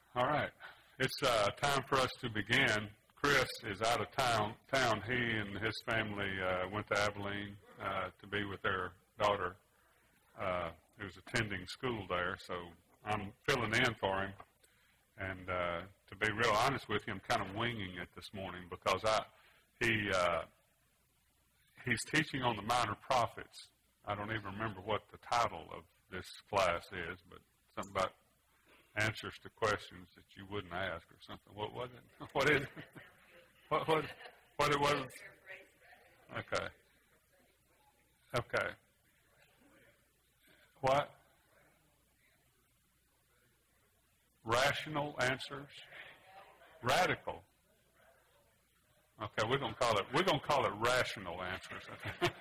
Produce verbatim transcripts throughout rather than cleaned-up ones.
All right. It's uh, time for us to begin. Chris is out of town. Town. He and his family uh, went to Abilene uh, to be with their daughter, uh, who's attending school there. So I'm filling in for him. And uh, to be real honest with you, I'm kind of winging it this morning because I he uh, he's teaching on the minor prophets. I don't even remember what the title of this class is, but something about answers to questions that you wouldn't ask or something. What was it? What is it? What what what it was? Okay. Okay. What? Rational answers? Radical. Okay, we're gonna call it we're gonna call it rational answers.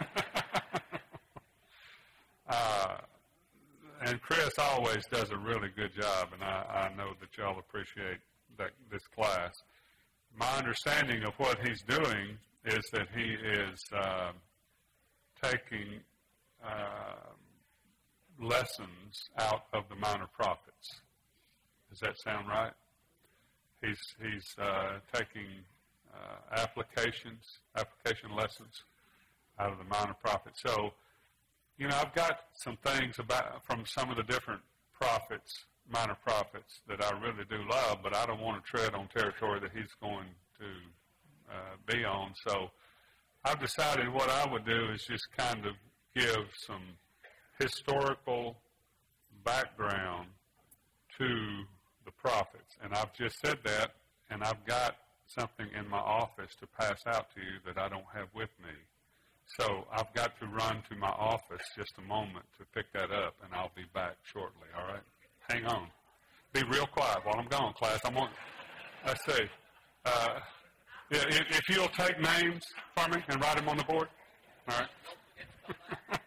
uh, and Chris always does a really good job, and I, I know that y'all appreciate that this class. My understanding of what he's doing is that he is uh, taking uh, lessons out of the minor prophets. Does that sound right? He's he's uh, taking uh, applications, application lessons out of the minor prophets. So, you know, I've got some things about from some of the different prophets, minor prophets, that I really do love, but I don't want to tread on territory that he's going to uh, be on. So I've decided what I would do is just kind of give some historical background to the prophets. And I've just said that, and I've got something in my office to pass out to you that I don't have with me. So I've got to run to my office just a moment to pick that up, and I'll be back shortly, all right? Hang on. Be real quiet while I'm gone, class. I'm on, let's see. Uh, yeah, if, if you'll take names for me and write them on the board, all right?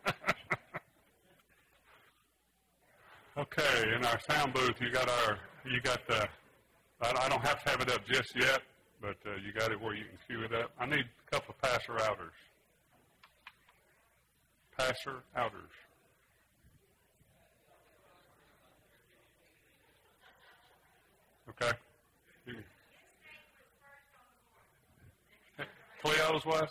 Okay, in our sound booth, you got our, you got the, I, I don't have to have it up just yet, but uh, you got it where you can cue it up. I need a couple of passer outers. Passer outers. Okay. Cleo's was?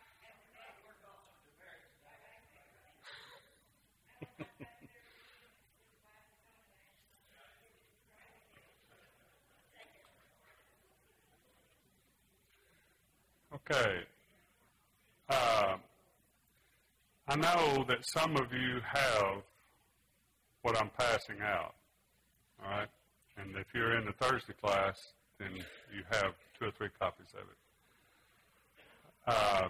Okay. Uh, I know that some of you have what I'm passing out, all right? And if you're in the Thursday class, then you have two or three copies of it. Uh,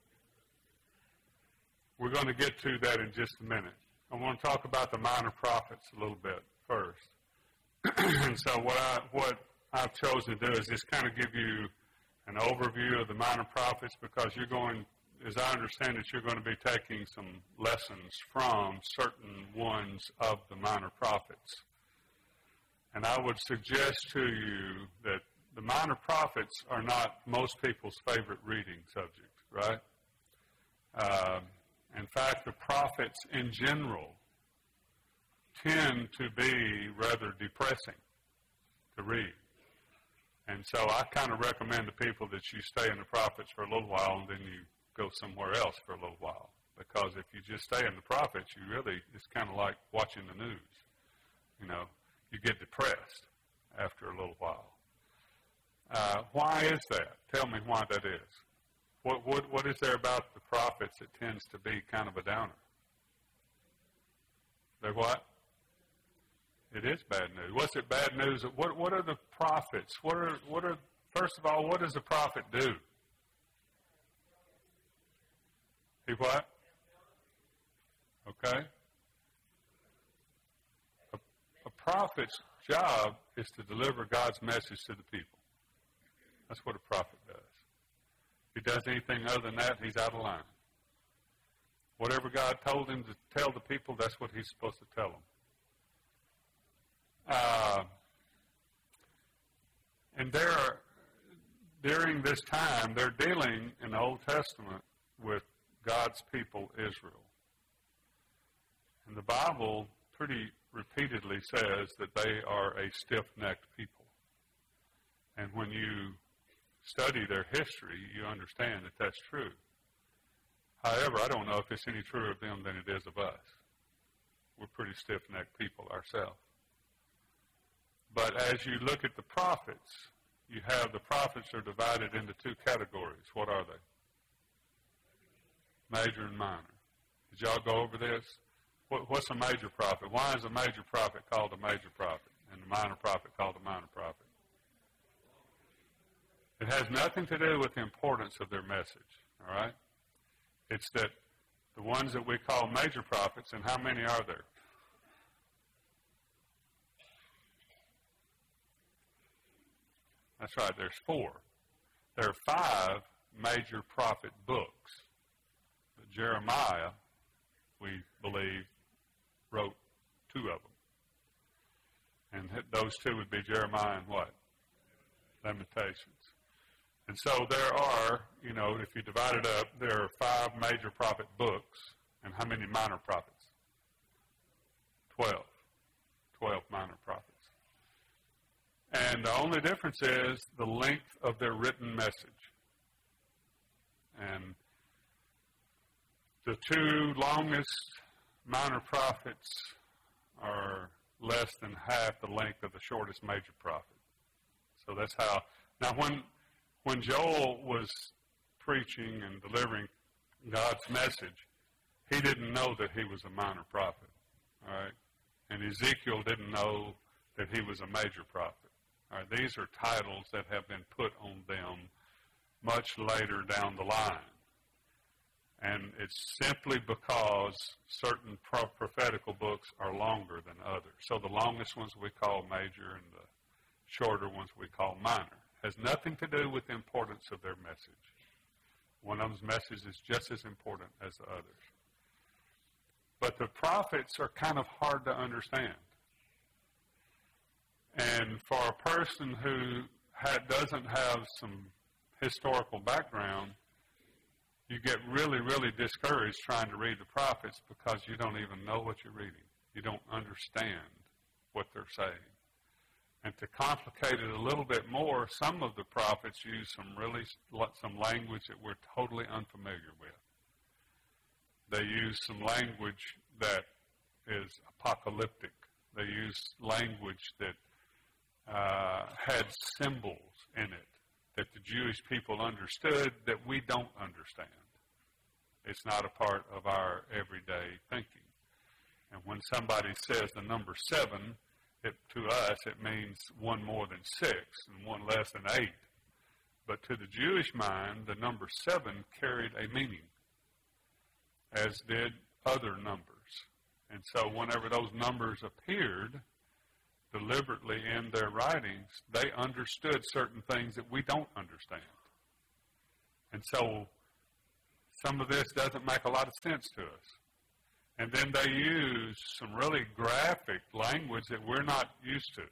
we're going to get to that in just a minute. I want to talk about the minor prophets a little bit first. And so what, I, what I've chosen to do is just kind of give you an overview of the minor prophets, because you're going, as I understand it, you're going to be taking some lessons from certain ones of the minor prophets. And I would suggest to you that the minor prophets are not most people's favorite reading subject, right? Uh, in fact, the prophets in general tend to be rather depressing to read. And so I kind of recommend to people that you stay in the prophets for a little while and then you go somewhere else for a little while. Because if you just stay in the prophets, you really, it's kind of like watching the news. You know, you get depressed after a little while. Uh, why is that? Tell me why that is. What, what, what is there about the prophets that tends to be kind of a downer? They're what? It is bad news. What's it bad news? What what are the prophets? What are what are first of all, what does a prophet do? He what? Okay. A, a prophet's job is to deliver God's message to the people. That's what a prophet does. If he does anything other than that, he's out of line. Whatever God told him to tell the people, that's what he's supposed to tell them. Uh, and they're, during this time, they're dealing in the Old Testament with God's people, Israel. And the Bible pretty repeatedly says that they are a stiff-necked people. And when you study their history, you understand that that's true. However, I don't know if it's any truer of them than it is of us. We're pretty stiff-necked people ourselves. But as you look at the prophets, you have the prophets are divided into two categories. What are they? Major and minor. Did y'all go over this? What, what's a major prophet? Why is a major prophet called a major prophet and a minor prophet called a minor prophet? It has nothing to do with the importance of their message, all right? It's that the ones that we call major prophets, and how many are there? That's right, there's four. There are five major prophet books. But Jeremiah, we believe, wrote two of them. And those two would be Jeremiah and what? Lamentations. And so there are, you know, if you divide it up, there are five major prophet books. And how many minor prophets? Twelve. Twelve minor prophets. And the only difference is the length of their written message. And the two longest minor prophets are less than half the length of the shortest major prophet. So that's how. Now, when when Joel was preaching and delivering God's message, he didn't know that he was a minor prophet. All right? And Ezekiel didn't know that he was a major prophet. All right, these are titles that have been put on them much later down the line. And it's simply because certain pro- prophetical books are longer than others. So the longest ones we call major and the shorter ones we call minor. Has nothing to do with the importance of their message. One of them's message is just as important as the others. But the prophets are kind of hard to understand. And for a person who ha- doesn't have some historical background, you get really, really discouraged trying to read the prophets because you don't even know what you're reading. You don't understand what they're saying. And to complicate it a little bit more, some of the prophets use some really some language that we're totally unfamiliar with. They use some language that is apocalyptic. They use language that uh, had symbols in it that the Jewish people understood that we don't understand. It's not a part of our everyday thinking. And when somebody says the number seven, it, to us it means one more than six and one less than eight. But to the Jewish mind, the number seven carried a meaning, as did other numbers. And so whenever those numbers appeared deliberately in their writings, they understood certain things that we don't understand. And so some of this doesn't make a lot of sense to us. And then they use some really graphic language that we're not used to.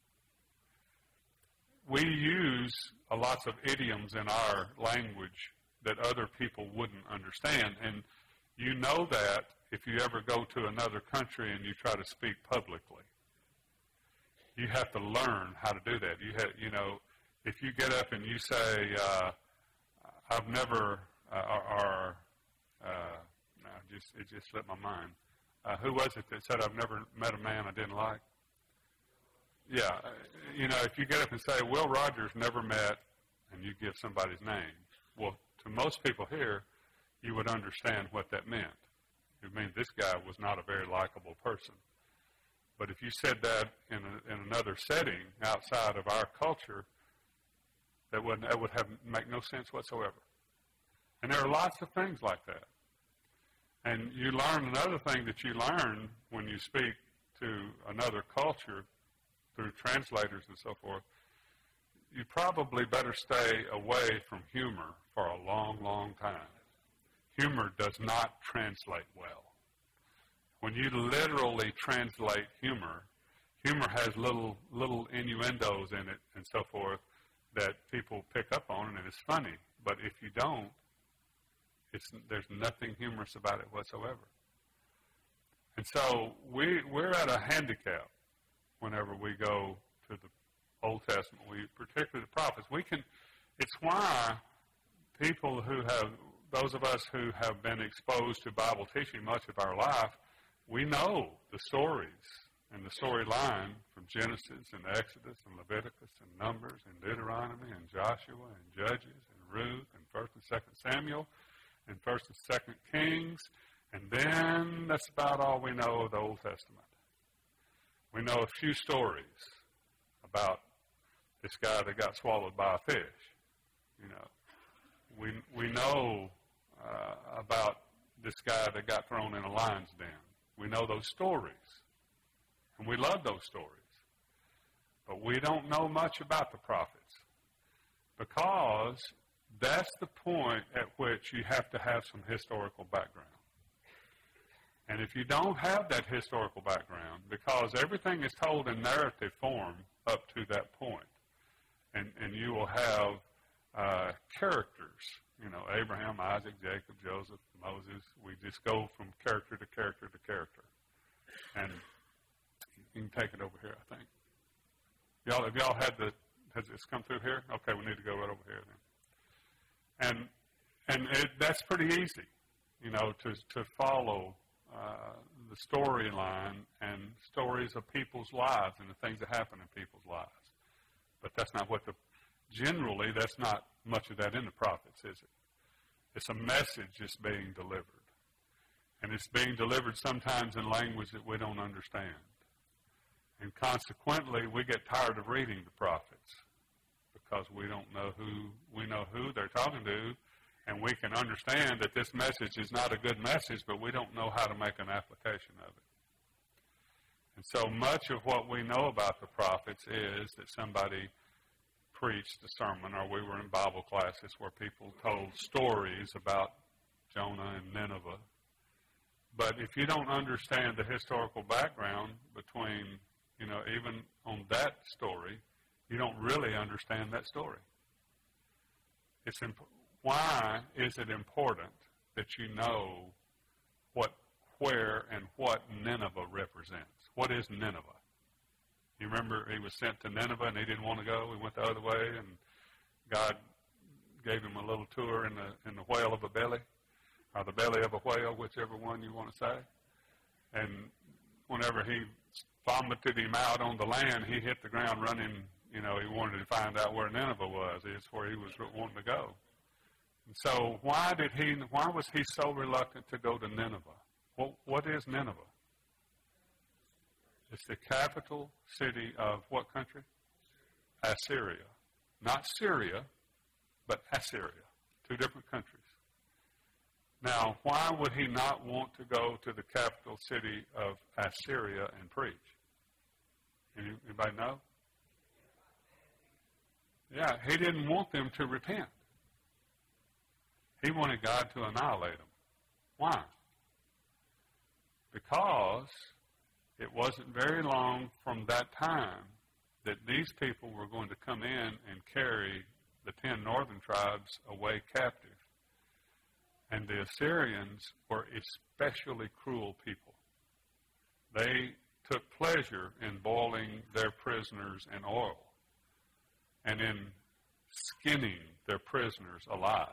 We use a lots of idioms in our language that other people wouldn't understand. And you know that if you ever go to another country and you try to speak publicly. You have to learn how to do that. You have, you know, if you get up and you say, uh, I've never, uh, or, or uh, no, just, it just slipped my mind. Uh, who was it that said, I've never met a man I didn't like? Yeah, you know, if you get up and say, Will Rogers never met, and you give somebody's name, well, to most people here, you would understand what that meant. It means this guy was not a very likable person. But if you said that in, a, in another setting outside of our culture, that would that would have make no sense whatsoever. And there are lots of things like that. And you learn another thing that you learn when you speak to another culture through translators and so forth. You probably better stay away from humor for a long, long time. Humor does not translate well. When you literally translate humor, humor has little little innuendos in it and so forth that people pick up on, and it's funny. But if you don't, it's, there's nothing humorous about it whatsoever. And so we, we're at a handicap whenever we go to the Old Testament, we particularly the prophets. We can. It's why people who have, those of us who have been exposed to Bible teaching much of our life, we know the stories and the storyline from Genesis and Exodus and Leviticus and Numbers and Deuteronomy and Joshua and Judges and Ruth and First and Second Samuel and First and Second Kings, and then that's about all we know of the Old Testament. We know a few stories about this guy that got swallowed by a fish. You know, we we know uh, about this guy that got thrown in a lion's den. We know those stories, and we love those stories. But we don't know much about the prophets, because that's the point at which you have to have some historical background. And if you don't have that historical background, because everything is told in narrative form up to that point, and, and you will have uh, characters, you know, Abraham, Isaac, Jacob, Joseph, Moses. We just go from character to character to character. And you can take it over here, I think. Y'all, have y'all had the, has this come through here? Okay, we need to go right over here then. And and it, that's pretty easy, you know, to to follow uh, the storyline and stories of people's lives and the things that happen in people's lives. But that's not what the, generally, that's not much of that in the prophets, is it? It's a message that's being delivered. And it's being delivered sometimes in language that we don't understand. And consequently, we get tired of reading the prophets because we don't know who, we know who they're talking to, and we can understand that this message is not a good message, but we don't know how to make an application of it. And so much of what we know about the prophets is that somebody preached a sermon, or we were in Bible classes where people told stories about Jonah and Nineveh. But if you don't understand the historical background between, you know, even on that story, you don't really understand that story. It's imp- why is it important that you know what, where, and what Nineveh represents? What is Nineveh? You remember he was sent to Nineveh and he didn't want to go. He went the other way, and God gave him a little tour in the in the whale of a belly, or the belly of a whale, whichever one you want to say. And whenever he vomited him out on the land, he hit the ground running. You know, he wanted to find out where Nineveh was. It's where he was wanting to go. And so why did he? Why was he so reluctant to go to Nineveh? Well, what is Nineveh? It's the capital city of what country? Assyria. Not Syria, but Assyria. Two different countries. Now, why would he not want to go to the capital city of Assyria and preach? Anybody know? Yeah, he didn't want them to repent. He wanted God to annihilate them. Why? Because it wasn't very long from that time that these people were going to come in and carry the ten northern tribes away captive. And the Assyrians were especially cruel people. They took pleasure in boiling their prisoners in oil and in skinning their prisoners alive,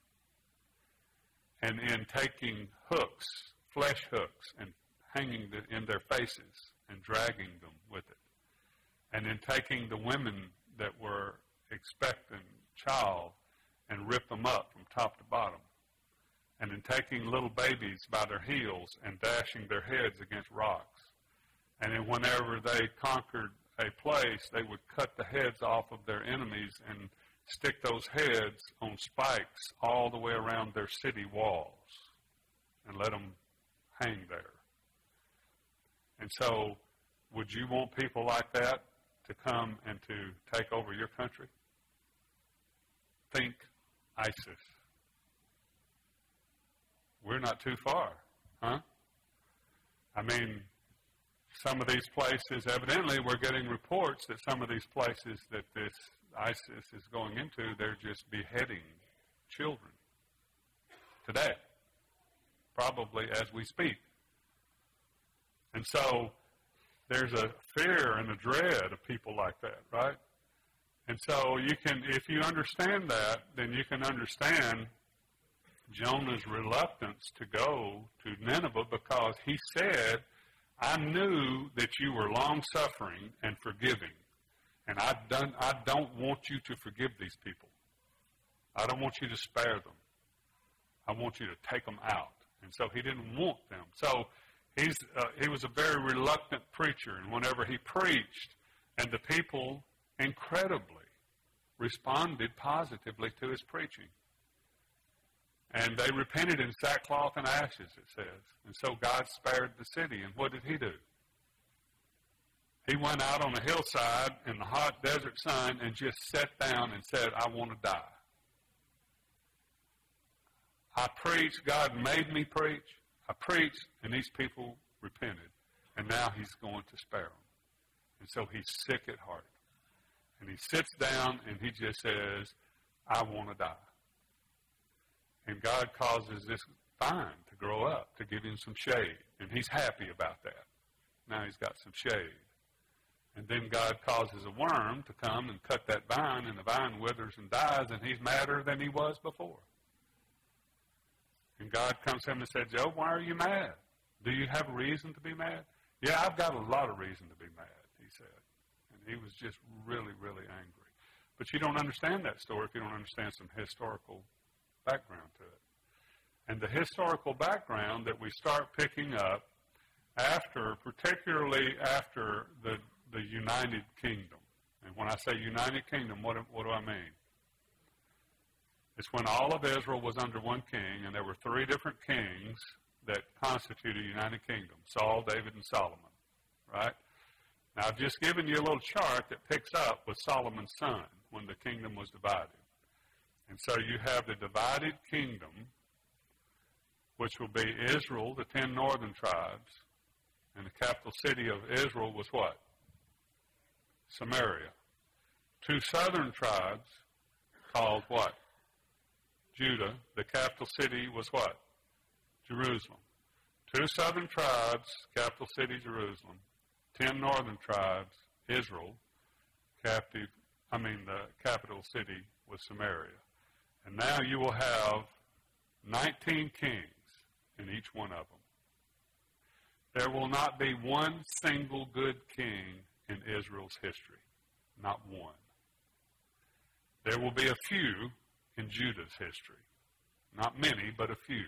and in taking hooks, flesh hooks, and hanging it in their faces and dragging them with it, and in taking the women that were expecting child and rip them up from top to bottom, and in taking little babies by their heels and dashing their heads against rocks. And then whenever they conquered a place, they would cut the heads off of their enemies and stick those heads on spikes all the way around their city walls and let them hang there. And so, would you want people like that to come and to take over your country? Think ISIS. We're not too far, huh? I mean, some of these places, evidently we're getting reports that some of these places that this ISIS is going into, they're just beheading children today, probably as we speak. And so there's a fear and a dread of people like that, right? And so you can, if you understand that, then you can understand Jonah's reluctance to go to Nineveh, because he said, I knew that you were long-suffering and forgiving, and I, done, I don't want you to forgive these people. I don't want you to spare them. I want you to take them out. And so he didn't want them. So he's, uh, he was a very reluctant preacher, and whenever he preached, and the people incredibly responded positively to his preaching. And they repented in sackcloth and ashes, it says. And so God spared the city. And what did he do? He went out on a hillside in the hot desert sun and just sat down and said, I want to die. I preached. God made me preach. I preached, and these people repented. And now he's going to spare them. And so he's sick at heart. And he sits down and he just says, I want to die. And God causes this vine to grow up, to give him some shade. And he's happy about that. Now he's got some shade. And then God causes a worm to come and cut that vine, and the vine withers and dies, and he's madder than he was before. And God comes to him and said, Job, why are you mad? Do you have a reason to be mad? Yeah, I've got a lot of reason to be mad, he said. And he was just really, really angry. But you don't understand that story if you don't understand some historical background to it. And the historical background that we start picking up after, particularly after the, the United Kingdom. And when I say United Kingdom, what, what do I mean? It's when all of Israel was under one king, and there were three different kings that constituted a United Kingdom: Saul, David, and Solomon. Right? Now, I've just given you a little chart that picks up with Solomon's son when the kingdom was divided. And so you have the divided kingdom, which will be Israel, the ten northern tribes, and the capital city of Israel was what? Samaria. Two southern tribes called what? Judah. The capital city was what? Jerusalem. Two southern tribes, capital city Jerusalem. Ten northern tribes, Israel. Captive, I mean the capital city was Samaria. And now you will have nineteen kings in each one of them. There will not be one single good king in Israel's history. Not one. There will be a few in Judah's history. Not many, but a few.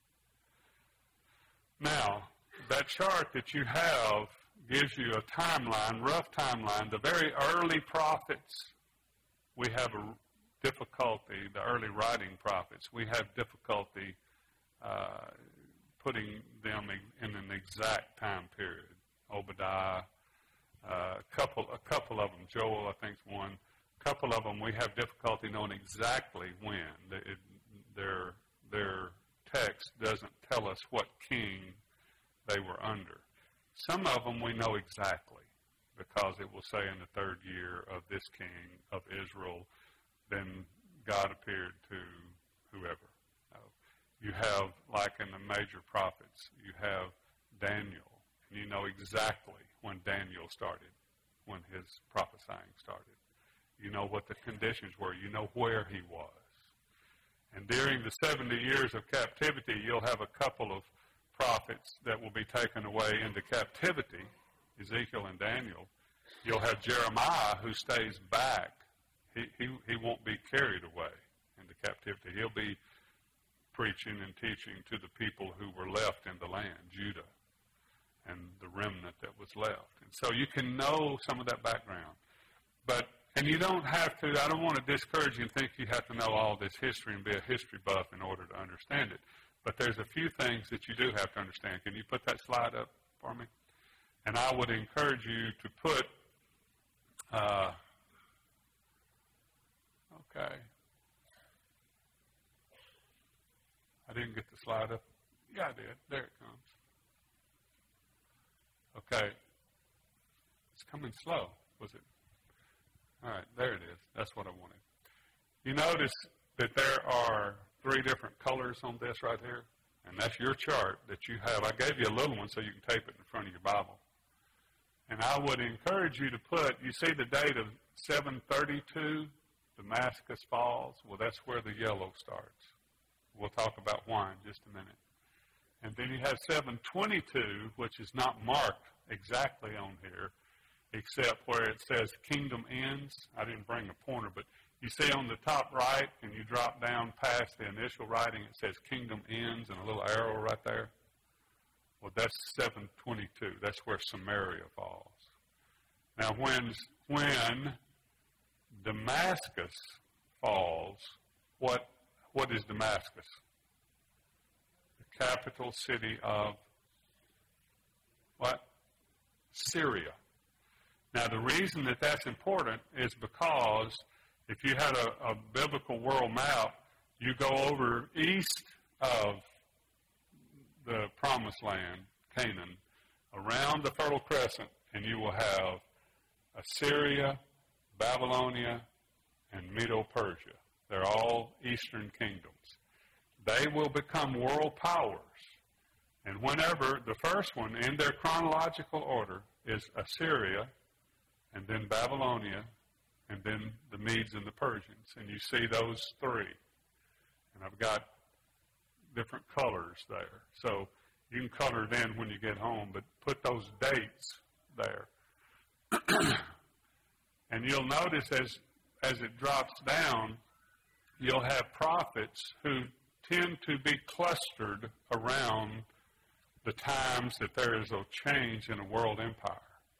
Now, that chart that you have gives you a timeline, rough timeline. The very early prophets, we have a difficulty, the early writing prophets, we have difficulty uh, putting them in an exact time period. Obadiah, uh, a couple, a couple of them, Joel, I think, is one. A couple of them, we have difficulty knowing exactly when. It, their their text doesn't tell us what king they were under. Some of them we know exactly, because it will say in the third year of this king of Israel, then God appeared to whoever. You have, like in the major prophets, you have Daniel, and you know exactly when Daniel started, when his prophesying started. You know what the conditions were. You know where he was. And during the seventy years of captivity, you'll have a couple of prophets that will be taken away into captivity, Ezekiel and Daniel. You'll have Jeremiah, who stays back. He, he, he won't be carried away into captivity. He'll be preaching and teaching to the people who were left in the land, Judah, and the remnant that was left. And so you can know some of that background. But, and you don't have to, I don't want to discourage you and think you have to know all this history and be a history buff in order to understand it. But there's a few things that you do have to understand. Can you put that slide up for me? And I would encourage you to put, uh, okay. I didn't get the slide up. Yeah, I did. There it comes. Okay. It's coming slow, was it? All right, there it is. That's what I wanted. You notice that there are three different colors on this right here, and that's your chart that you have. I gave you a little one so you can tape it in front of your Bible. And I would encourage you to put, you see the date of seven thirty-two, Damascus falls? Well, that's where the yellow starts. We'll talk about why in just a minute. And then you have seven twenty-two, which is not marked exactly on here, except where it says kingdom ends. I didn't bring a pointer, but you see on the top right, and you drop down past the initial writing, it says kingdom ends and a little arrow right there. Well, that's seven twenty-two. That's where Samaria falls. Now, when, when Damascus falls, what, what is Damascus? The capital city of what? Syria. Now, the reason that that's important is because if you had a, a biblical world map, you go over east of the promised land, Canaan, around the Fertile Crescent, and you will have Assyria, Babylonia, and Medo-Persia. They're all eastern kingdoms. They will become world powers. And whenever the first one in their chronological order is Assyria, and then Babylonia, and then the Medes and the Persians. And you see those three. And I've got different colors there. So you can color it in when you get home, but put those dates there. And you'll notice as, as it drops down, you'll have prophets who tend to be clustered around the times that there is a change in a world empire.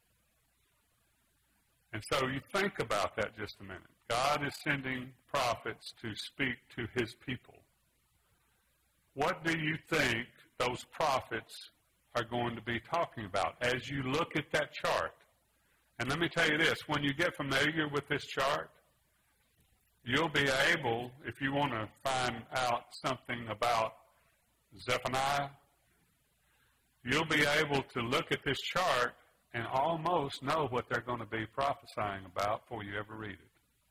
And so you think about that just a minute. God is sending prophets to speak to his people. What do you think those prophets are going to be talking about as you look at that chart? And let me tell you this, when you get familiar with this chart, you'll be able, if you want to find out something about Zephaniah, you'll be able to look at this chart and almost know what they're going to be prophesying about before you ever read it.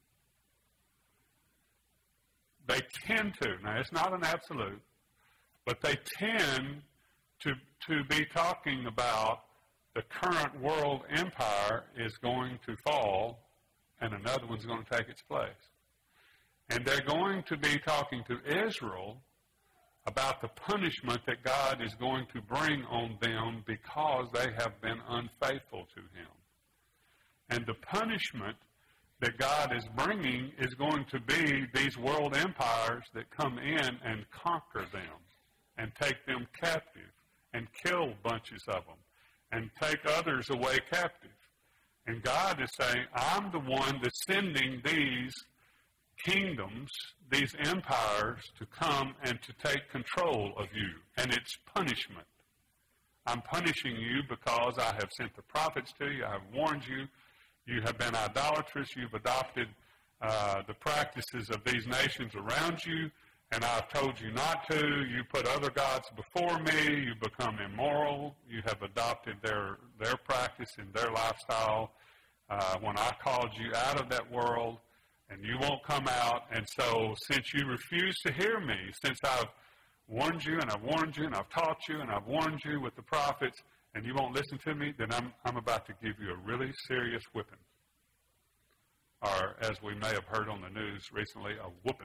They tend to, now it's not an absolute, but they tend to, to be talking about the current world empire is going to fall and another one's going to take its place. And they're going to be talking to Israel about the punishment that God is going to bring on them because they have been unfaithful to him. And the punishment that God is bringing is going to be these world empires that come in and conquer them and take them captive and kill bunches of them and take others away captive. And God is saying, I'm the one that's sending these kingdoms, these empires, to come and to take control of you. And it's punishment. I'm punishing you because I have sent the prophets to you. I have warned you. You have been idolatrous. You've adopted uh, the practices of these nations around you. And I've told you not to. You put other gods before me. You become immoral. You have adopted their, their practice and their lifestyle. Uh, when I called you out of that world, and you won't come out. And so since you refuse to hear me, since I've warned you and I've warned you and I've taught you and I've warned you with the prophets, and you won't listen to me, then I'm, I'm about to give you a really serious whipping. Or, as we may have heard on the news recently, a whooping.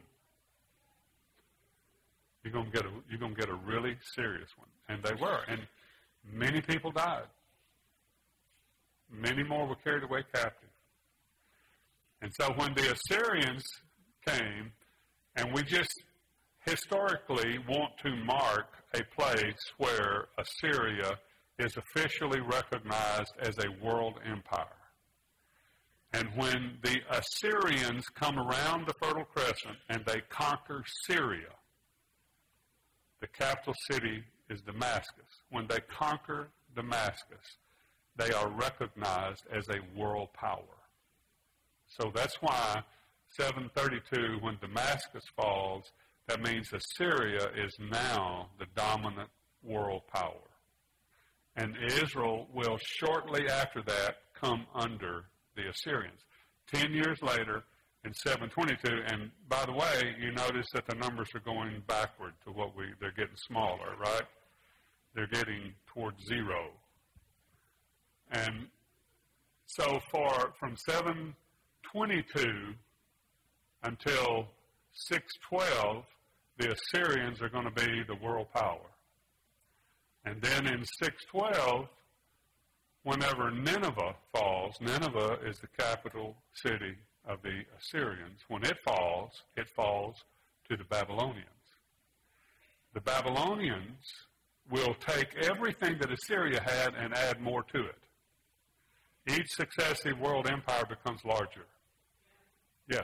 You're going to get a, you're going to get a really serious one. And they were. And many people died. Many more were carried away captive. And so when the Assyrians came, and we just historically want to mark a place where Assyria is officially recognized as a world empire. And when the Assyrians come around the Fertile Crescent and they conquer Syria, the capital city is Damascus. When they conquer Damascus, they are recognized as a world power. So that's why seven thirty-two, when Damascus falls, that means Assyria is now the dominant world power. And Israel will shortly after that come under the Assyrians. Ten years later, in seven twenty-two, and by the way, you notice that the numbers are going backward to what we, they're getting smaller, right? They're getting towards zero. And So for from seven twenty-two until six twelve, the Assyrians are going to be the world power. And then in six twelve, whenever Nineveh falls, Nineveh is the capital city of the Assyrians. When it falls, it falls to the Babylonians. The Babylonians will take everything that Assyria had and add more to it. Each successive world empire becomes larger. Yes?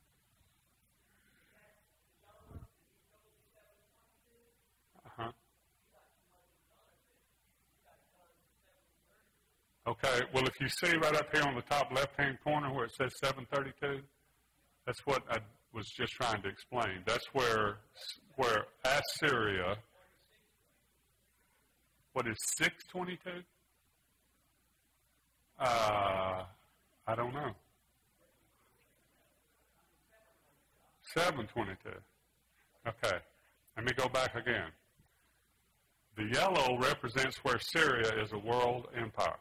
Uh-huh. Okay, well, if you see right up here on the top left-hand corner where it says seven thirty-two, that's what I was just trying to explain. That's where where Assyria, what is six twenty-two? Uh, I don't know. seven twenty-two. Okay, let me go back again. The yellow represents where Syria is a world empire.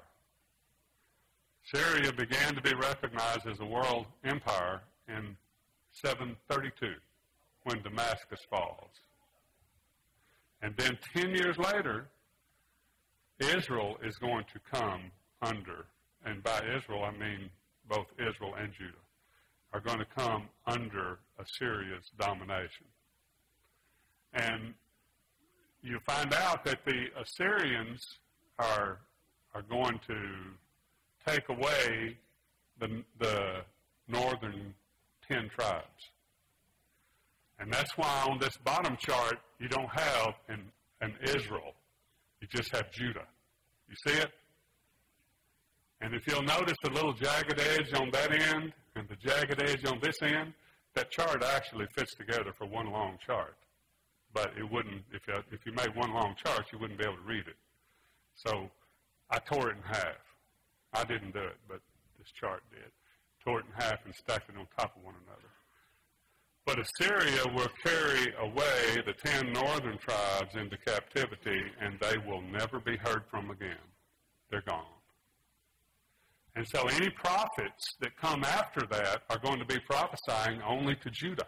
Syria began to be recognized as a world empire in seven thirty-two, when Damascus falls. And then ten years later, Israel is going to come under, and by Israel I mean both Israel and Judah, are going to come under Assyria's domination. And you find out that the Assyrians are, are going to take away the, the northern ten tribes. And that's why on this bottom chart you don't have an, an Israel. You just have Judah. You see it? And if you'll notice the little jagged edge on that end and the jagged edge on this end, that chart actually fits together for one long chart. But it wouldn't, if you, if you made one long chart, you wouldn't be able to read it. So I tore it in half. I didn't do it, but this chart did. Tore it in half and stacked it on top of one another. But Assyria will carry away the ten northern tribes into captivity, and they will never be heard from again. They're gone. And so any prophets that come after that are going to be prophesying only to Judah.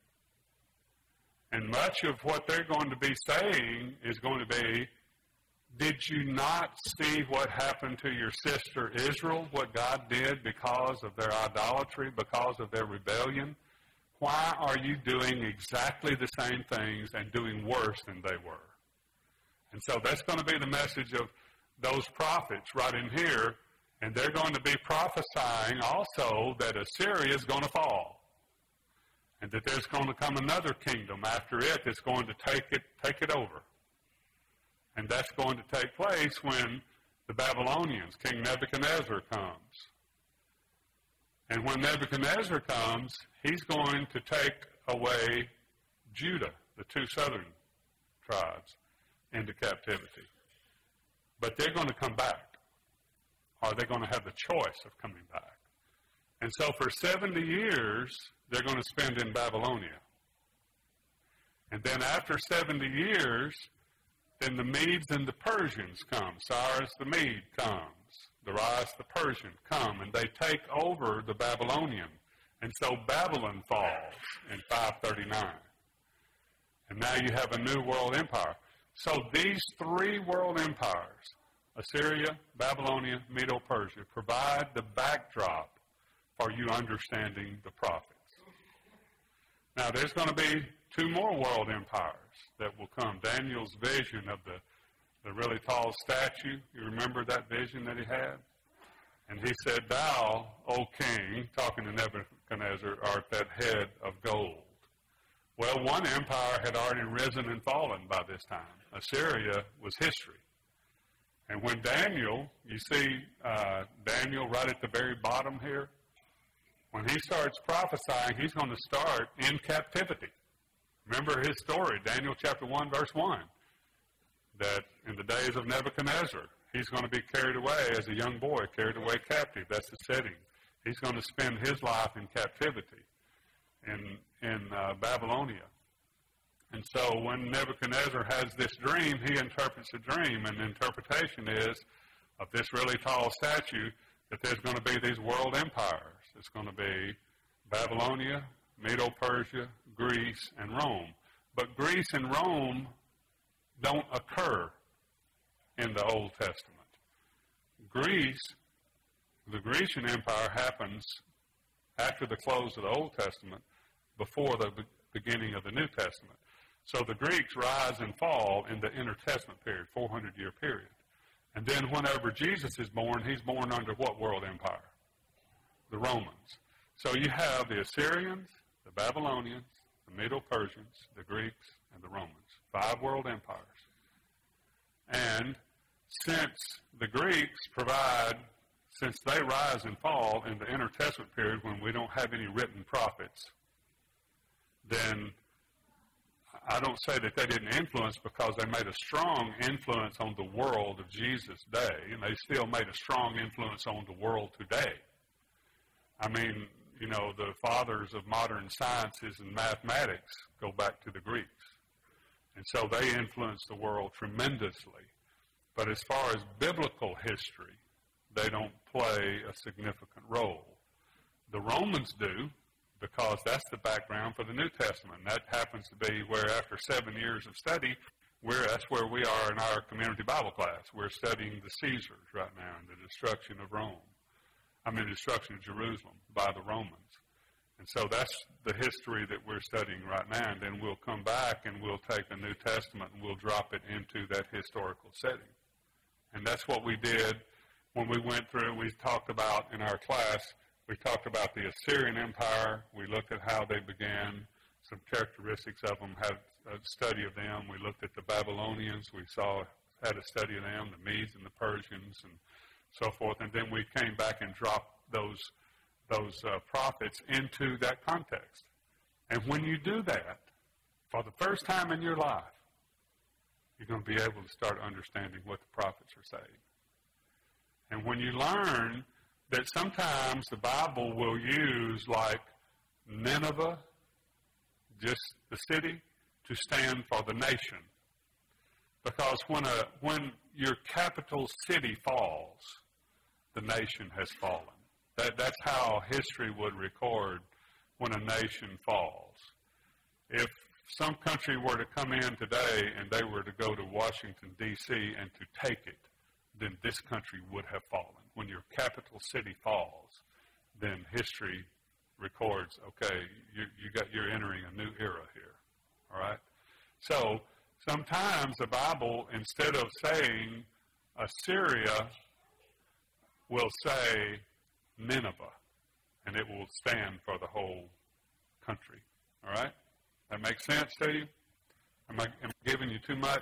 And much of what they're going to be saying is going to be, did you not see what happened to your sister Israel, what God did because of their idolatry, because of their rebellion? Why are you doing exactly the same things and doing worse than they were? And so that's going to be the message of those prophets right in here. And they're going to be prophesying also that Assyria is going to fall. And that there's going to come another kingdom after it that's going to take it, take it over. And that's going to take place when the Babylonians, King Nebuchadnezzar, comes. And when Nebuchadnezzar comes, he's going to take away Judah, the two southern tribes, into captivity. But they're going to come back. Or they're going to have the choice of coming back. And so for seventy years, they're going to spend in Babylonia. And then after seventy years, then the Medes and the Persians come. Cyrus the Mede comes. Darius the Persian come, and they take over the Babylonian. And so Babylon falls in five thirty-nine. And now you have a new world empire. So these three world empires, Assyria, Babylonia, Medo-Persia, provide the backdrop for you understanding the prophets. Now, there's going to be two more world empires that will come. Daniel's vision of the, the really tall statue, you remember that vision that he had? And he said, thou, O king, talking to Nebuchadnezzar, art that head of gold. Well, one empire had already risen and fallen by this time. Assyria was history. And when Daniel, you see uh, Daniel right at the very bottom here, when he starts prophesying, he's going to start in captivity. Remember his story, Daniel chapter one, verse one, that in the days of Nebuchadnezzar, he's going to be carried away as a young boy, carried away captive. That's the setting. He's going to spend his life in captivity in, in uh, Babylonia. And so when Nebuchadnezzar has this dream, he interprets a dream, and the interpretation is of this really tall statue that there's going to be these world empires. It's going to be Babylonia, Medo-Persia, Greece, and Rome. But Greece and Rome don't occur in the Old Testament. Greece, the Grecian Empire happens after the close of the Old Testament, before the be- beginning of the New Testament. So the Greeks rise and fall in the intertestament period, four hundred year period. And then whenever Jesus is born, he's born under what world empire? The Romans. So you have the Assyrians, the Babylonians, the Medo-Persians, the Greeks, and the Romans. Five world empires. And since the Greeks provide, since they rise and fall in the intertestament period when we don't have any written prophets, then I don't say that they didn't influence, because they made a strong influence on the world of Jesus' day, and they still made a strong influence on the world today. I mean, you know, the fathers of modern sciences and mathematics go back to the Greeks. And so they influenced the world tremendously. But as far as biblical history, they don't play a significant role. The Romans do, because that's the background for the New Testament. And that happens to be where, after seven years of study, we're, that's where we are in our community Bible class. We're studying the Caesars right now and the destruction of Rome. I mean, the destruction of Jerusalem by the Romans. And so that's the history that we're studying right now. And then we'll come back and we'll take the New Testament and we'll drop it into that historical setting. And that's what we did when we went through. We talked about in our class, we talked about the Assyrian Empire. We looked at how they began, some characteristics of them, had a study of them. We looked at the Babylonians. We saw, had a study of them, the Medes and the Persians and so forth. And then we came back and dropped those, those uh, prophets into that context. And when you do that, for the first time in your life, you're going to be able to start understanding what the prophets are saying. And when you learn that sometimes the Bible will use, like Nineveh, just the city, to stand for the nation. Because when a when your capital city falls, the nation has fallen. That that's how history would record when a nation falls. If some country were to come in today and they were to go to Washington, D C and to take it, then this country would have fallen. When your capital city falls, then history records, okay, you, you got, you're entering a new era here, all right? So sometimes the Bible, instead of saying Assyria, will say Nineveh, and it will stand for the whole country, all right? That makes sense to you? Am I, am I giving you too much?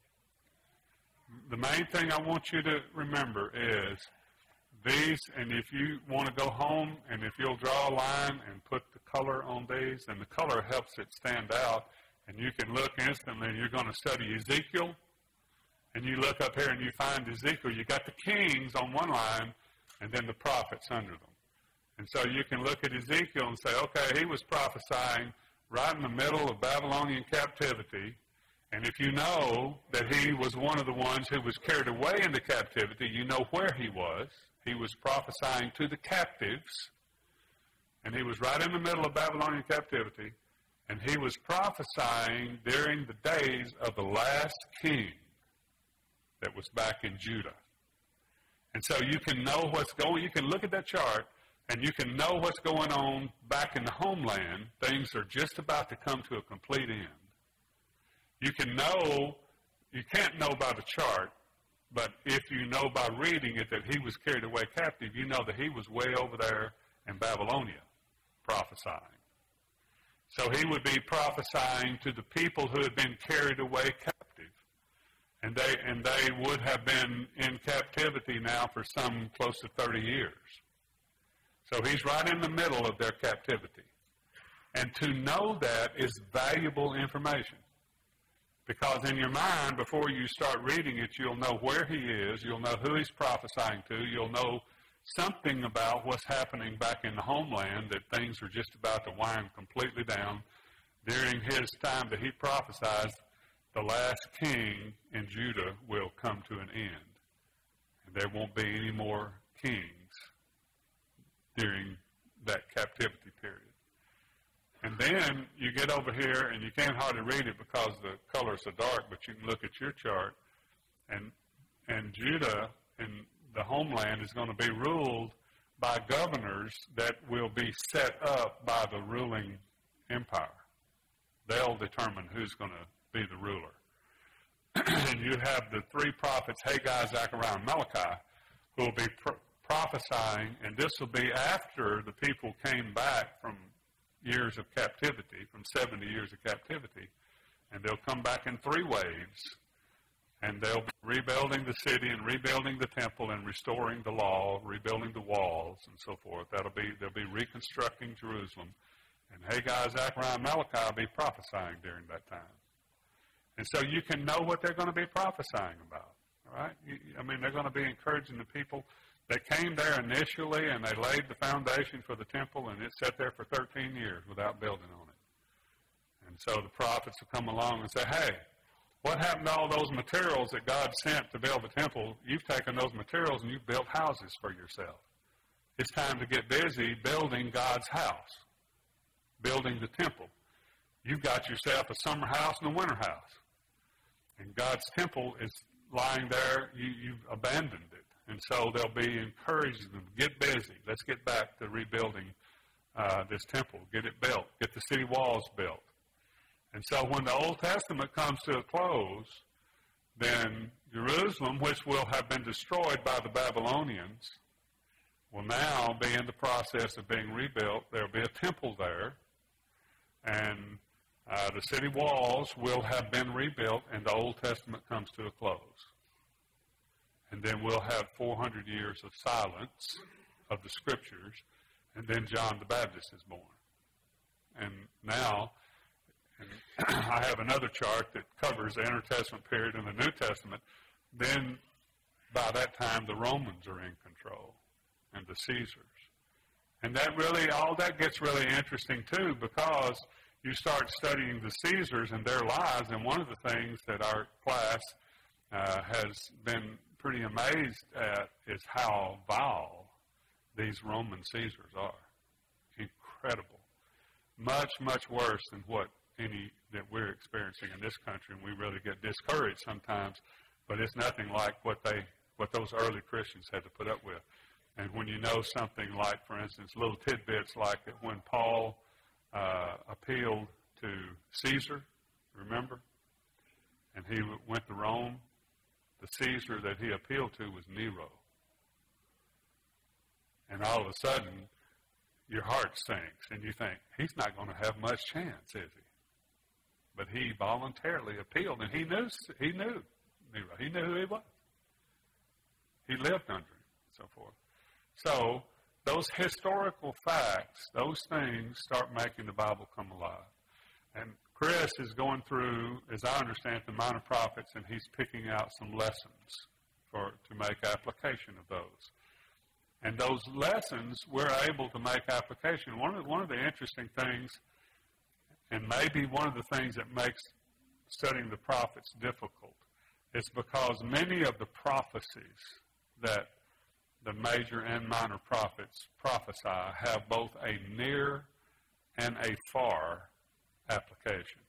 The main thing I want you to remember is these, and if you want to go home and if you'll draw a line and put the color on these, and the color helps it stand out, and you can look instantly, and you're going to study Ezekiel, and you look up here and you find Ezekiel, you got the kings on one line and then the prophets under them. And so you can look at Ezekiel and say, okay, he was prophesying right in the middle of Babylonian captivity. And if you know that he was one of the ones who was carried away into captivity, you know where he was. He was prophesying to the captives, and he was right in the middle of Babylonian captivity, and he was prophesying during the days of the last king that was back in Judah. And so you can know what's going, you can look at that chart, and you can know what's going on back in the homeland. Things are just about to come to a complete end. You can know, you can't know by the chart, but if you know by reading it that he was carried away captive, you know that he was way over there in Babylonia prophesying. So he would be prophesying to the people who had been carried away captive. And they, and they would have been in captivity now for some close to thirty years. So he's right in the middle of their captivity. And to know that is valuable information. Because in your mind, before you start reading it, you'll know where he is, you'll know who he's prophesying to, you'll know something about what's happening back in the homeland, that things are just about to wind completely down. During his time that he prophesies, the last king in Judah will come to an end. And there won't be any more kings during that captivity period. And then you get over here, and you can't hardly read it because the colors are dark, but you can look at your chart, and and Judah and the homeland is going to be ruled by governors that will be set up by the ruling empire. They'll determine who's going to be the ruler. And you have the three prophets, Haggai, Zechariah, and Malachi, who will be pro- prophesying, and this will be after the people came back from years of captivity, from seventy years of captivity, and they'll come back in three waves, and they'll be rebuilding the city and rebuilding the temple and restoring the law, rebuilding the walls, and so forth. That'll be they'll be reconstructing Jerusalem, and Haggai, Zechariah, and Malachi will be prophesying during that time. And so you can know what they're going to be prophesying about, all right? You, I mean, they're going to be encouraging the people. They came there initially, and they laid the foundation for the temple, and it sat there for thirteen years without building on it. And so the prophets will come along and say, hey, what happened to all those materials that God sent to build the temple? You've taken those materials and you've built houses for yourself. It's time to get busy building God's house, building the temple. You've got yourself a summer house and a winter house. And God's temple is lying there. You, you've abandoned it. And so they'll be encouraging them, get busy. Let's get back to rebuilding uh, this temple. Get it built. Get the city walls built. And so when the Old Testament comes to a close, then Jerusalem, which will have been destroyed by the Babylonians, will now be in the process of being rebuilt. There will be a temple there. And uh, the city walls will have been rebuilt, and the Old Testament comes to a close. And then we'll have four hundred years of silence of the Scriptures, and then John the Baptist is born. And now, and I have another chart that covers the Intertestament period and the New Testament. Then, by that time, the Romans are in control, and the Caesars. And that really, all that gets really interesting, too, because you start studying the Caesars and their lives, and one of the things that our class uh, has been pretty amazed at is how vile these Roman Caesars are. Incredible. Much, much worse than what any that we're experiencing in this country, and we really get discouraged sometimes, but it's nothing like what they what those early Christians had to put up with. And when you know something like, for instance, little tidbits like that when Paul uh, appealed to Caesar, remember? And he went to Rome, the Caesar that he appealed to was Nero. And all of a sudden, your heart sinks, and you think, he's not going to have much chance, is he? But he voluntarily appealed, and he knew he knew Nero. He knew who he was. He lived under him, and so forth. So those historical facts, those things start making the Bible come alive. And Chris is going through, as I understand, the minor prophets, and he's picking out some lessons for to make application of those. And those lessons, we're able to make application. One of, one of the interesting things, and maybe one of the things that makes studying the prophets difficult, is because many of the prophecies that the major and minor prophets prophesy have both a near and a far application.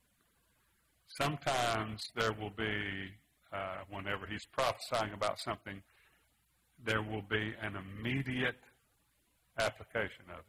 Sometimes there will be, uh, whenever he's prophesying about something, there will be an immediate application of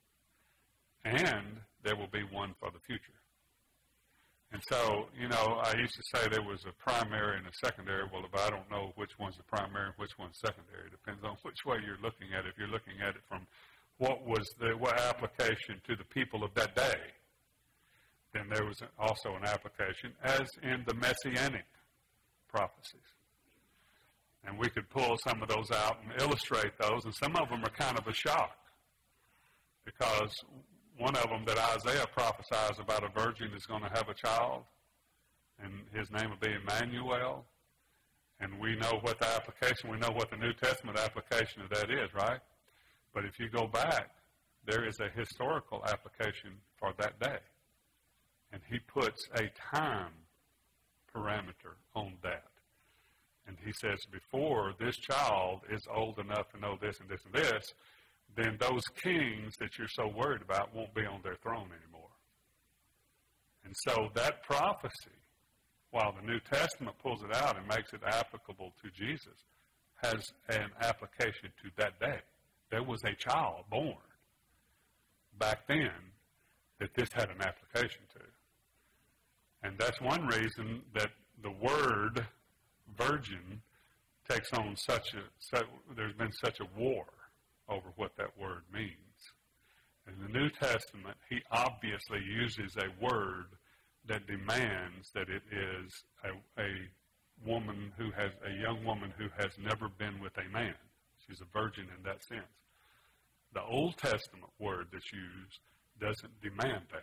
it. And there will be one for the future. And so, you know, I used to say there was a primary and a secondary. Well, if I don't know which one's the primary and which one's secondary, it depends on which way you're looking at it. If you're looking at it from what was the what application to the people of that day, then there was also an application, as in the Messianic prophecies. And we could pull some of those out and illustrate those, and some of them are kind of a shock, because one of them that Isaiah prophesies about a virgin that's going to have a child, and his name will be Emmanuel, and we know what the application, we know what the New Testament application of that is, right? But if you go back, there is a historical application for that day. And he puts a time parameter on that. And he says, before this child is old enough to know this and this and this, then those kings that you're so worried about won't be on their throne anymore. And so that prophecy, while the New Testament pulls it out and makes it applicable to Jesus, has an application to that day. There was a child born back then that this had an application to. And that's one reason that the word virgin takes on such a, so, there's been such a war over what that word means. In the New Testament, he obviously uses a word that demands that it is a, a woman who has, a young woman who has never been with a man. She's a virgin in that sense. The Old Testament word that's used doesn't demand that.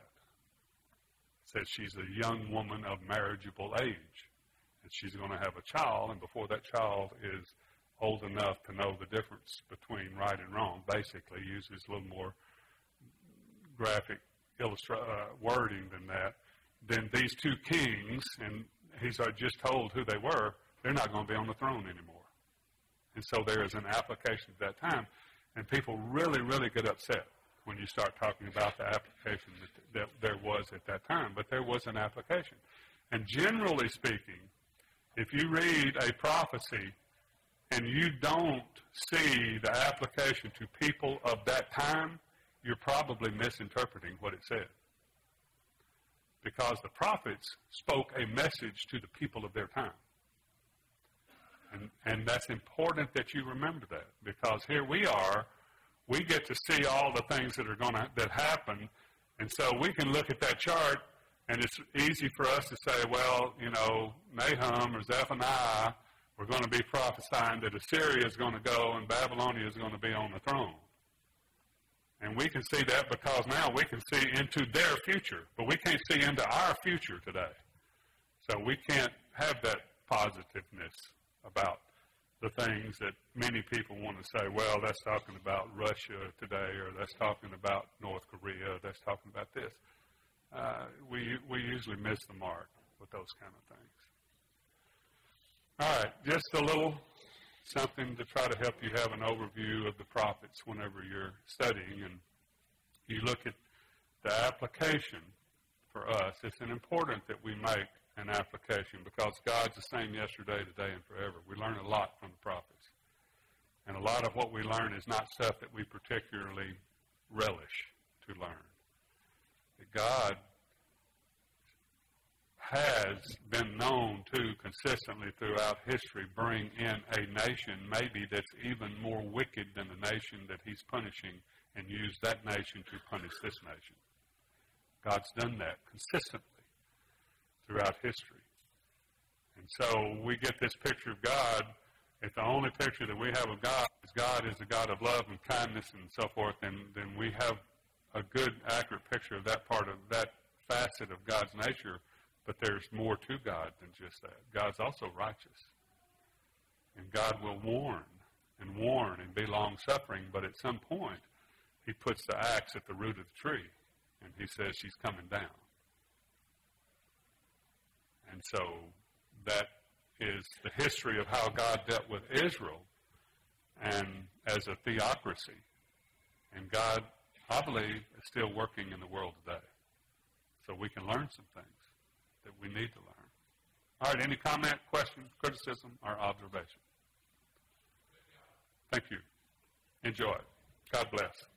It says she's a young woman of marriageable age, and she's going to have a child, and before that child is old enough to know the difference between right and wrong, basically uses a little more graphic illustra- uh, wording than that, then these two kings, and he's just told who they were, they're not going to be on the throne anymore. And so there is an application at that time, and people really, really get upset when you start talking about the application that, that there was at that time. But there was an application. And generally speaking, if you read a prophecy and you don't see the application to people of that time, you're probably misinterpreting what it said. Because the prophets spoke a message to the people of their time. And, and that's important that you remember that, because here we are, we get to see all the things that are going to that happen, and so we can look at that chart, and it's easy for us to say, well, you know, Nahum or Zephaniah, we're going to be prophesying that Assyria is going to go and Babylonia is going to be on the throne. And we can see that because now we can see into their future, but we can't see into our future today. So we can't have that positiveness about the things that many people want to say, well, that's talking about Russia today, or that's talking about North Korea, that's talking about this. Uh, we, we usually miss the mark with those kind of things. All right, just a little something to try to help you have an overview of the prophets whenever you're studying, and you look at the application for us. It's important that we make an application because God's the same yesterday, today, and forever. We learn a lot from the prophets, and a lot of what we learn is not stuff that we particularly relish to learn. That God has been known to consistently throughout history bring in a nation maybe that's even more wicked than the nation that he's punishing, and use that nation to punish this nation. God's done that consistently throughout history. And so we get this picture of God. If the only picture that we have of God is God is a God of love and kindness and so forth, then, then we have a good, accurate picture of that part of that facet of God's nature. But there's more to God than just that. God's also righteous. And God will warn and warn and be long-suffering, but at some point, he puts the axe at the root of the tree, and he says she's coming down. And so that is the history of how God dealt with Israel and as a theocracy. And God, I believe, is still working in the world today. So we can learn some things that we need to learn. All right, any comment, question, criticism, or observation? Thank you. Enjoy. God bless.